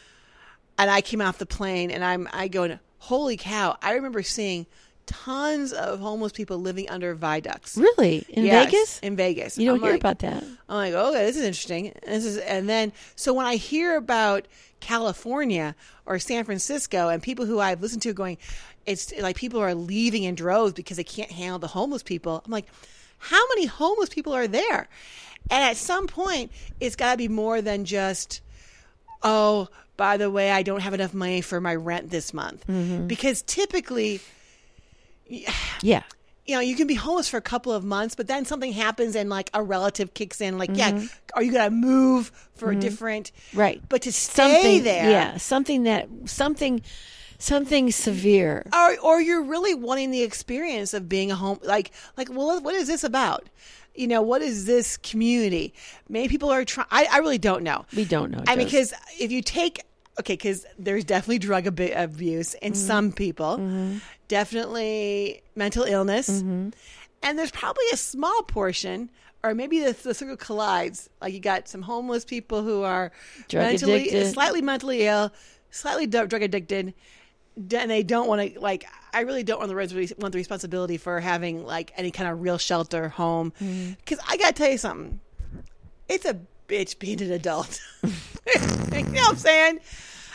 and I came off the plane, and I'm I go, holy cow! I remember seeing tons of homeless people living under viaducts. Really? In Yes, Vegas? in Vegas. You don't I'm hear like- about that. I'm like, okay, this is interesting. This is, and then so when I hear about California or San Francisco and people who I've listened to going, it's like people are leaving in droves because they can't handle the homeless people. I'm like, how many homeless people are there? And at some point, it's got to be more than just, oh, by the way, I don't have enough money for my rent this month, because typically, Yeah. you know, you can be homeless for a couple of months, but then something happens and like a relative kicks in, like, yeah, are you going to move for a different, Right. But to stay Something there, Yeah, something that something something severe. or or you're really wanting the experience of being a home, like like, well, what is this about? You know, what is this community? Maybe people are trying. I, I really don't know. We don't know. I mean, Josie. because if you take, okay, because there's definitely drug ab- abuse in some people, definitely mental illness, and there's probably a small portion, or maybe the, the circle collides. Like you got some homeless people who are Drug mentally, addicted. slightly mentally ill, slightly d- drug addicted, d- and they don't want to, like, I really don't want the, res- want the responsibility for having like any kind of real shelter home. Because I got to tell you something. It's a bitch being an adult. You know what I'm saying?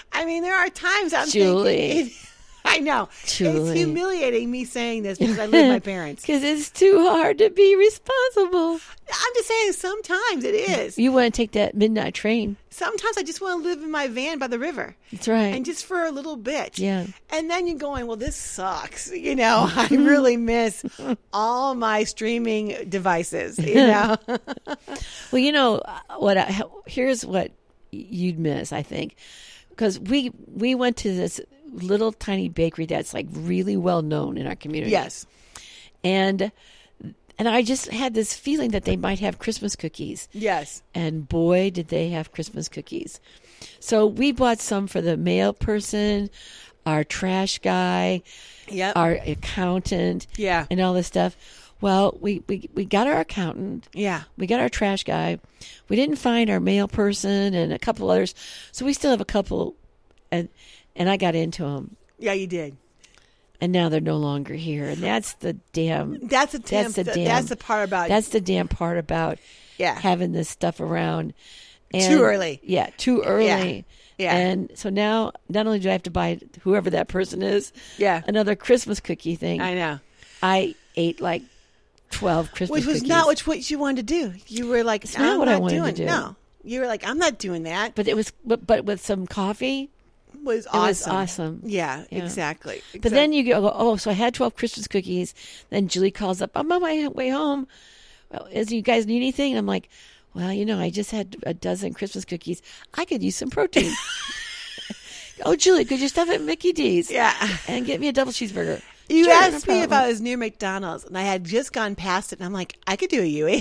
I mean, there are times I'm Julie. thinking. It, I know. Julie. It's humiliating me saying this because I live with my parents. Because it's too hard to be responsible. I'm just saying sometimes it is. You want to take that midnight train. Sometimes I just want to live in my van by the river. That's right. And just for a little bit. Yeah. And then you're going, well, this sucks. You know, I really miss all my streaming devices, you know. Well, you know, what? I, here's what you'd miss, I think. Because we, we went to this little tiny bakery that's like really well known in our community. Yes. And and I just had this feeling that they might have Christmas cookies. Yes. And boy, did they have Christmas cookies. So we bought some for the mail person, our trash guy, Yep. our accountant, Yeah. and all this stuff. Well, we, we, we got our accountant. Yeah. We got our trash guy. We didn't find our mail person and a couple others. So we still have a couple, and and I got into them. Yeah, you did. And now they're no longer here. And that's the damn. That's the That's the th- damn. That's the part about That's the damn part about yeah. having this stuff around. And, Too early. Yeah, too early. Yeah. And so now, not only do I have to buy whoever that person is, Yeah. another Christmas cookie thing. I know. I ate like twelve Christmas Which was cookies. not what, what you wanted to do. You were like, It's I'm not what I not wanted to doing. do. No. You were like, I'm not doing that. But it was, but, but with some coffee, It was it awesome. was awesome. Yeah, Yeah. exactly. But then you go, oh, so I had twelve Christmas cookies. Then Julie calls up, I'm on my way home. Well, is you guys need anything? And I'm like, well, you know, I just had a dozen Christmas cookies. I could use some protein. Oh, Julie, could you stop at Mickey D's? Yeah. And get me a double cheeseburger. You Sure, no asked me if problem. I was near McDonald's, and I had just gone past it, and I'm like, I could do a Yui.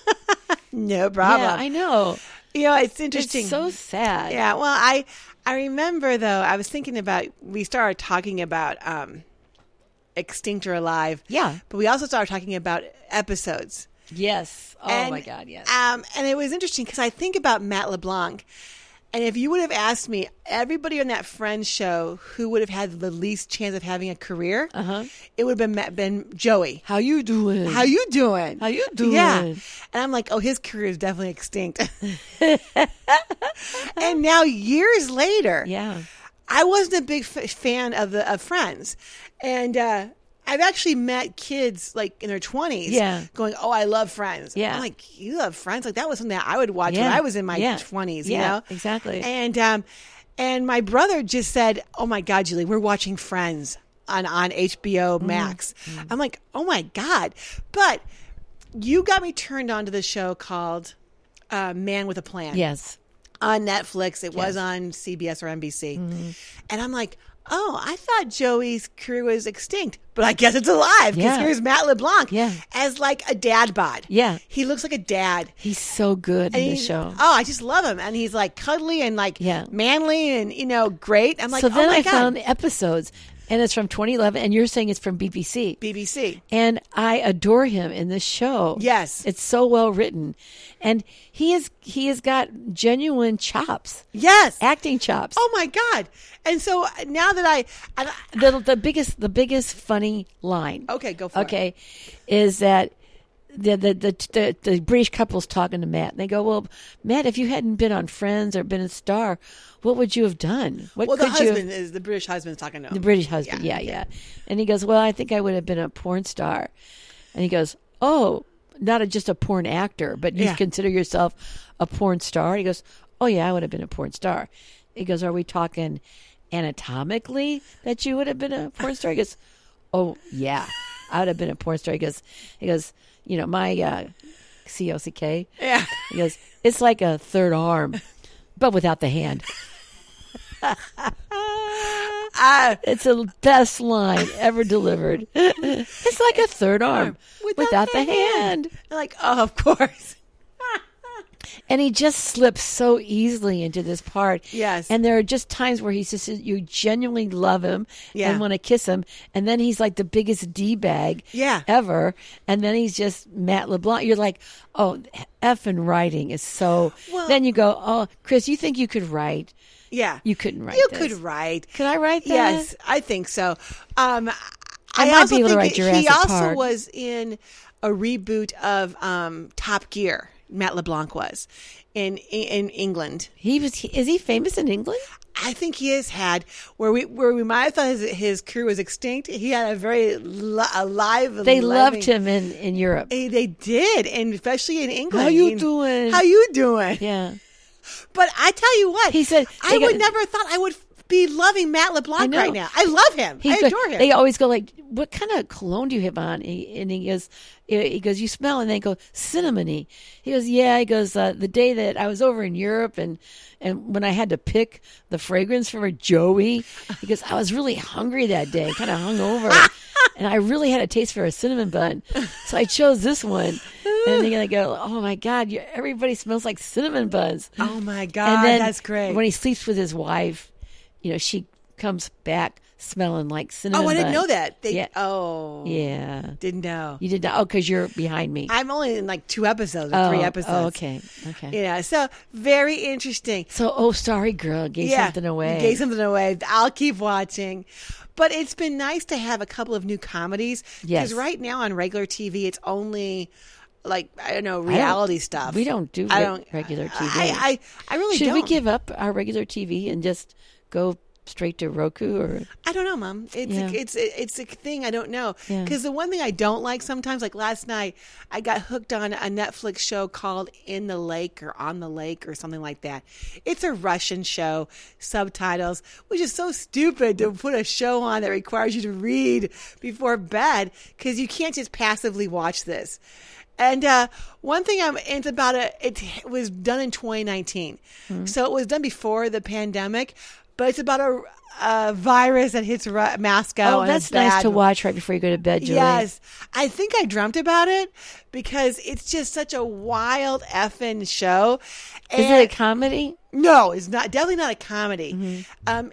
No problem. Yeah, I know. you know, it's interesting. It's so sad. Yeah, well, I I remember though. I was thinking about. We started talking about um, extinct or alive. Yeah. but we also started talking about episodes. Yes. Oh, And, my God, yes. Um, and it was interesting because I think about Matt LeBlanc, and if you would have asked me, everybody on that Friends show who would have had the least chance of having a career, Uh-huh. it would have been Matt, been Joey. How you doing? How you doing? How you doing? Yeah. And I'm like, oh, his career is definitely extinct. And now years later, Yeah. I wasn't a big f- fan of the of Friends, and uh, I've actually met kids like in their twenties, Yeah. going, "Oh, I love Friends." Yeah. I'm like, "You love Friends?" Like that was something that I would watch Yeah. when I was in my Yeah. twenties. Yeah, You know, exactly. And um, and my brother just said, "Oh my God, Julie, we're watching Friends on on H B O Max." Mm-hmm. I'm like, "Oh my God!" But you got me turned on to the show called uh, Man with a Plan. Yes. On Netflix. It was Yes. on C B S or N B C. And I'm like, oh, I thought Joey's career was extinct, but I guess it's alive because Yeah. here's Matt LeBlanc Yeah. as like a dad bod. Yeah. He looks like a dad. He's so good in And the he- show. Oh, I just love him. And he's like cuddly and like Yeah. manly and, you know, great. I'm like, so then oh my I God. found the episodes, and it's from twenty eleven, and you're saying it's from B B C. B B C. And I adore him in this show. Yes. It's so well written. And he is he has got genuine chops. Yes. Acting chops. Oh my God. And so now that I, and I The the biggest the biggest funny line. okay, go for it. Okay, is that the the, the the the British couple's talking to Matt. And they go, "Well, Matt, if you hadn't been on Friends or been a star, what would you have done? What Well, the could you?" husband is the British husband's talking to him. The British husband, yeah, yeah. And he goes, "Well, I think I would have been a porn star." And he goes, "Oh, not a, just a porn actor, but you Yeah. consider yourself a porn star?" He goes, "Oh, yeah, I would have been a porn star." He goes, "Are we talking anatomically that you would have been a porn star?" He goes, "Oh, yeah, I would have been a porn star." He goes, he goes, "You know, my uh, C O C K." Yeah. He goes, "It's like a third arm, but without the hand." Uh, It's the best line ever delivered. It's like a third arm without, the hand. like, oh, of course. And he just slips so easily into this part. Yes. And there are just times where he's just, you genuinely love him Yeah. and want to kiss him. And then he's like the biggest D-bag Yeah. ever. And then he's just Matt LeBlanc. You're like, oh, effing writing is so. Well- then you go, oh, Chris, you think you could write? Yeah. You couldn't write You this. could write. Could I write that? Yes, I think so. Um, I I, might also be able to think write that he Jurassic also Park. was in a reboot of um, Top Gear. Matt LeBlanc was in in England. He was. Is he famous in England? I think he has had where we where we might have thought his, his career was extinct. He had a very li- alive. They living, loved him in, in Europe. They, they did, and especially in England. How you And, doing? How you doing? Yeah. But I tell you what, He said I they would got- never thought I would be loving Matt LeBlanc know. right now. I love him. He's I go- adore him. They always go like, "What kind of cologne do you have on?" He, and he goes, "He goes, you smell." And they go, "Cinnamony." He goes, "Yeah." He goes, uh, "The day that I was over in Europe, and and when I had to pick the fragrance for Joey, he goes, I was really hungry that day, kind of hungover, and I really had a taste for a cinnamon bun, so I chose this one." And they're gonna go, "Oh my God, you, everybody smells like cinnamon buns." Oh my God, And then that's great. when he sleeps with his wife, you know, she comes back smelling like cinnamon. Oh, I didn't bun. know that. They, Yeah. Oh, Yeah. didn't know. You did not. Oh, because you're behind me. I'm only in like two episodes or oh, three episodes. Oh, okay. Okay. Yeah, so very interesting. So, oh, sorry, girl, gave yeah, something away. you gave something away. I'll keep watching. But it's been nice to have a couple of new comedies. Yes. Because right now on regular T V, it's only like, I don't know, I don't- reality stuff. We don't do I re- don't, regular T V. I, I, I really Should don't. we give up our regular T V and just go straight to Roku? Or I don't know, Mom. It's Yeah. a, it's a, it's a thing I don't know. Yeah. Because the one thing I don't like sometimes, like last night, I got hooked on a Netflix show called In the Lake or On the Lake or something like that. It's a Russian show, subtitles, which is so stupid to put a show on that requires you to read before bed because you can't just passively watch this. And uh, one thing I'm, it's about a, it was done in twenty nineteen. Mm-hmm. So it was done before the pandemic, but it's about a, a virus that hits Ru- Moscow. oh, and that's it's nice bad. to watch right before you go to bed, Julie. Yes. I think I dreamt about it because it's just such a wild effing show. Is And- it a comedy? no, it's not. Definitely not a comedy. Mm-hmm. Um,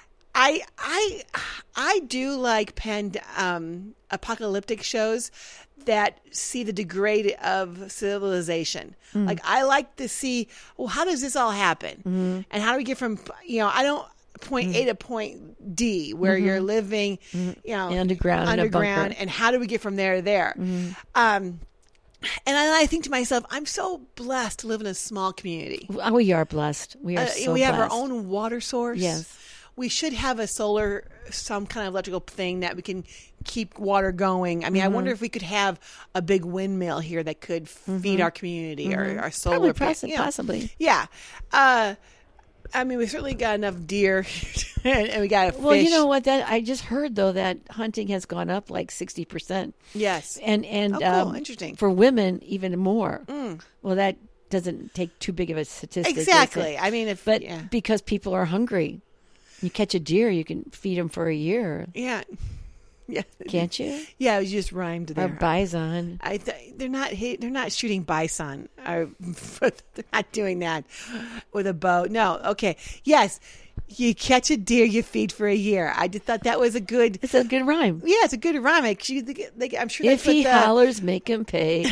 I I I do like pand um, apocalyptic shows that see the degrade of civilization. Mm. Like I like to see, well, how does this all happen, Mm-hmm. and how do we get from you know I don't point A to point D where you're living, you know, Mm-hmm. Underground in a underground, bunker. and how do we get from there to there? Mm-hmm. Um, and I, I think to myself, I'm so blessed to live in a small community. Oh, we are blessed. We are Uh, so we have blessed. our own water source. Yes. We should have a solar, some kind of electrical thing that we can keep water going. I mean, Mm-hmm. I wonder if we could have a big windmill here that could feed our community or our solar. Mm-hmm. Probably, pa- possi- you know. possibly. Yeah. Uh, I mean, we certainly got enough deer and, and we got a fish. Well, you know what? That I just heard though that hunting has gone up like sixty percent, Yes. and and Oh, cool. um, Interesting. Mm. for women even more. Well, that doesn't take too big of a statistic, does it? Exactly. I mean, if, But yeah. because people are hungry, you catch a deer, you can feed them for a year, Yeah. Yeah. can't you? Yeah, it just rhymed there. Or bison. I th- they're not hit, they're not shooting bison. Or, they're not doing that with a bow. No. Okay. Yes. You catch a deer, you feed for a year. I just thought that was a good. It's a good rhyme. Yeah, it's a good rhyme. Actually, they, they, I'm sure. If they put he the, hollers, make him pay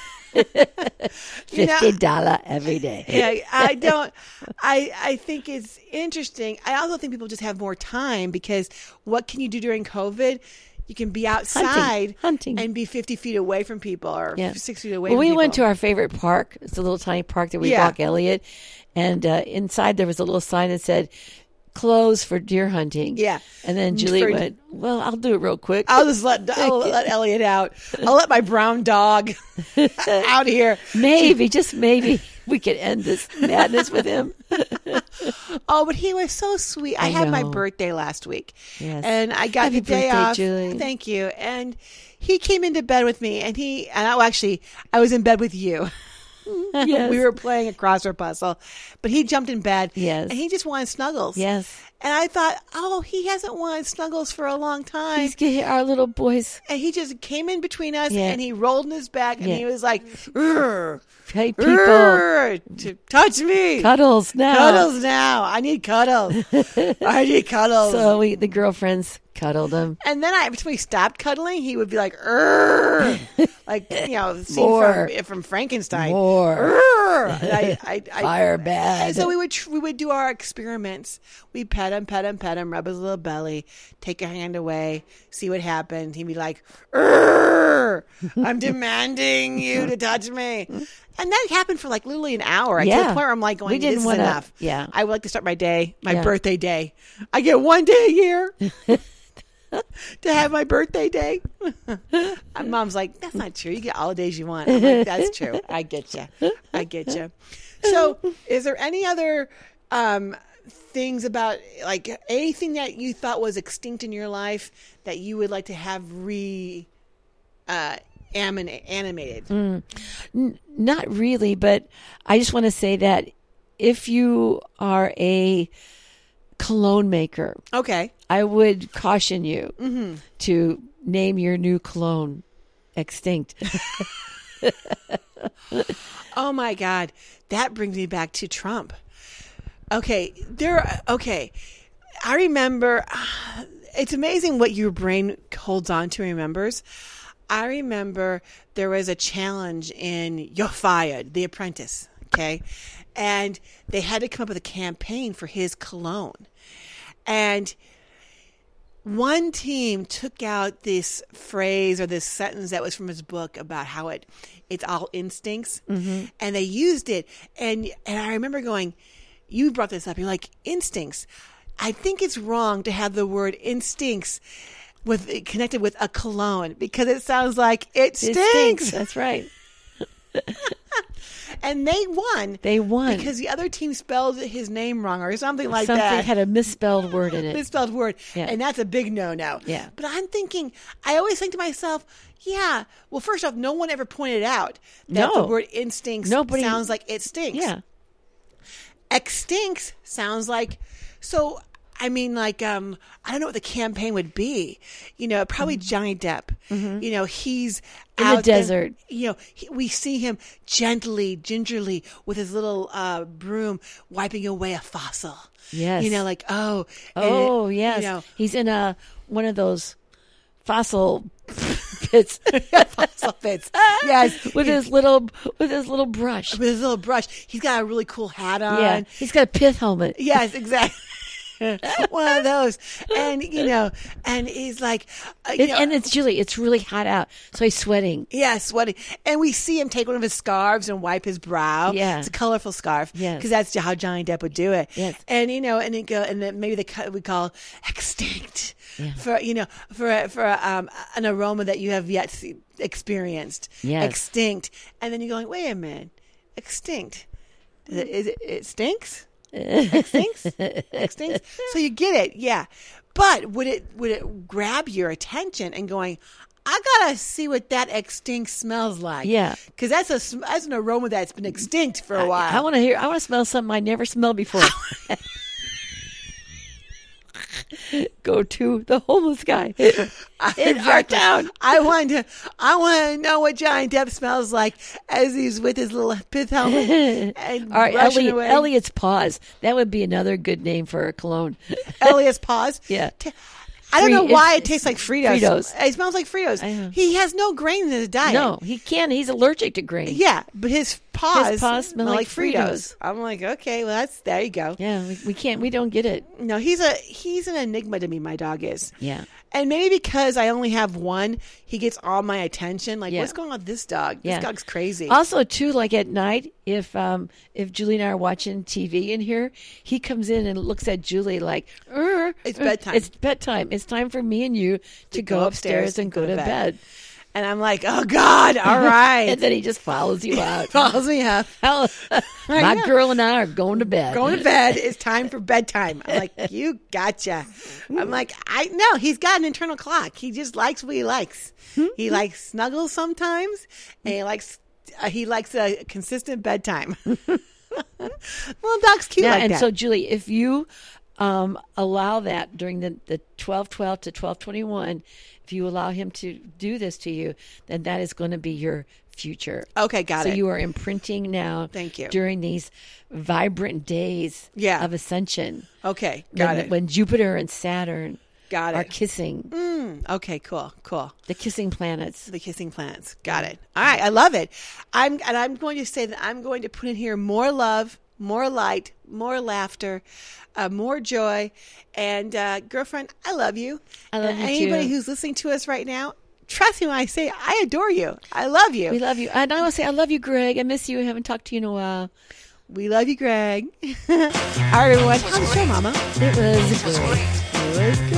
You know- fifty dollar every day. Yeah, I don't. I I think it's interesting. I also think people just have more time because what can you do during COVID? You can be outside Hunting. and be fifty feet away from people or Yeah. six feet away Well, from we people. went to our favorite park. It's a little tiny park that we Yeah. walk Elliot, and uh, inside there was a little sign that said "closed for deer hunting." Yeah. and then Julie For- went, "Well, I'll do it real quick." I'll just let I'll let Elliot out. I'll let my brown dog out here. Maybe, just maybe, we could end this madness with him. Oh, but he was so sweet. I, I had my know. birthday last week, Yes. and I got Happy the day birthday, off. Julie. Thank you. And he came into bed with me, and he and I, well, actually I was in bed with you. Yes. We were playing a crossword puzzle, but he jumped in bed. Yes. and he just wanted snuggles. Yes, and I thought, oh, he hasn't wanted snuggles for a long time. he's getting our little boys. And he just came in between us, Yeah. and he rolled in his back, and Yeah. he was like, "Urgh, Hey, people, urgh, to touch me, cuddles now. cuddles now. I need cuddles. I need cuddles." So we, the girlfriends, cuddled him. and then I, when we stopped cuddling, he would be like, "Urgh," like you know, scene More. from, from Frankenstein. More. Urgh. And I, I, I, Fire bad. And so we would tr- we would do our experiments. We pet him, pet him, pet him, rub his little belly, take a hand away, see what happened. He'd be like, "Urgh, I'm demanding you to touch me." And that happened for like literally an hour. Yeah. To the point where I'm like going, We didn't this is wanna- enough. yeah. I would like to start my day, my Yeah. birthday day. I get one day a year to have my birthday day. My mom's like, that's not true. You get all the days you want. I'm like, that's true. I get you. I get you. So is there any other um, things about, like, anything that you thought was extinct in your life that you would like to have re uh, amin- animated? N- not really, but I just want to say that if you are a cologne maker, Okay. I would caution you Mm-hmm. to name your new cologne Extinct. Oh my God, that brings me back to Trump. Okay, there. Okay, I remember. Uh, it's amazing what your brain holds on to and remembers. I remember there was a challenge in You're Fired, The Apprentice. Okay, and they had to come up with a campaign for his cologne, and one team took out this phrase or this sentence that was from his book about how it it's all instincts, mm-hmm. and they used it. And and I remember going, you brought this up. You're like, instincts. I think it's wrong to have the word instincts with connected with a cologne because it sounds like it It stinks. That's right. And they won. They won. Because the other team spelled his name wrong or something like Something that. had a misspelled word in it. Misspelled word. Yeah. And that's a big no-no. Yeah. But I'm thinking, I always think to myself, yeah, well, first off, no one ever pointed out that No. the word instincts Nobody- sounds like it stinks. Yeah. Extincts sounds like, so, I mean, like, um, I don't know what the campaign would be. You know, probably Johnny Depp. You know, he's Mm-hmm. In the out there- desert. you know, he, we see him gently, gingerly, with his little uh, broom, wiping away a fossil. Yes. You know, like, oh. and Oh, it- yes. You know, He's in a one of those fossil pits fossil pits. Yes. with his little with his little brush. With his little brush. He's got a really cool hat on. Yeah. He's got a pith helmet. Yes, exactly. One of those. And, you know, and he's like, uh, you It- know, and it's Julie. It's really hot out, so he's sweating. yeah, sweating. And we see him take one of his scarves and wipe his brow. Yeah. It's a colorful scarf. Yes. Because that's how Johnny Depp would do it. Yes. And, you know, and it go, and then maybe the cut we call extinct Yeah. for, you know, for, for um, an aroma that you have yet see, experienced. Yes. Extinct. And then you're going, wait a minute. Extinct. Is it, is it, it stinks? Extincts? Extincts? So you get it, yeah. But would it would it grab your attention and going, I gotta see what that extinct smells like? Yeah. Because that's a sm- that's an aroma that's been extinct for a while. I want to hear. I want to smell something I never smelled before. Go to the homeless guy in our Exactly. town. I want to I want to know what Johnny Depp smells like as he's with his little pith helmet and All right, brushing Elliot, away. Elliot's Paws. That would be another good name for a cologne. Elias Paws. Yeah. T- I don't Free- know why it it's- tastes like Fritos. Fritos. It smells like Fritos. I know. He has no grain in his diet. No, he can't. He's allergic to grain. Yeah, but his paws, His paws smell like Fritos. I'm like, okay, well, that's there you go. Yeah, we, we can't. We don't get it. No, he's a he's an enigma to me. My dog is. Yeah. And maybe because I only have one, he gets all my attention. Like, Yeah. what's going on with this dog? Yeah. This dog's crazy. Also, too, like at night, if um if Julie and I are watching T V in here, he comes in and looks at Julie like, "Er, It's er, bedtime. It's bedtime. It's time for me and you to, go, upstairs and go to bed." And I'm like, oh God, all right. And then he just follows you out. Follows me up. Hell, my know. girl and I are going to bed. Going to bed. It's time for bedtime. I'm like, you gotcha. I'm like, I know he's got an internal clock. He just likes what he likes. He likes snuggles sometimes, and he likes uh, he likes a consistent bedtime. Well, dog's cute Yeah, like and that. so Julie, if you um, allow that during the, the twelve twelve to twelve twenty-one, if you allow him to do this to you, then that is going to be your future. Okay, got so it. you are imprinting now. Thank you. During these vibrant days Yeah. of ascension. Okay, got when, it. When Jupiter and Saturn Got are it. kissing, Mm, okay, cool, cool. the kissing planets. The kissing plants. Got it. All right, I love it. I'm and I'm going to say that I'm going to put in here more love, more light, more laughter, uh, more joy, and uh, girlfriend, I love you. I love And you anybody too. who's listening to us right now, trust me when I say I adore you. I love you. We love you. And I want to say I love you, Greg. I miss you. I haven't talked to you in a while. We love you, Greg. All right, everyone. How's the show, Mama? It was great. It was good.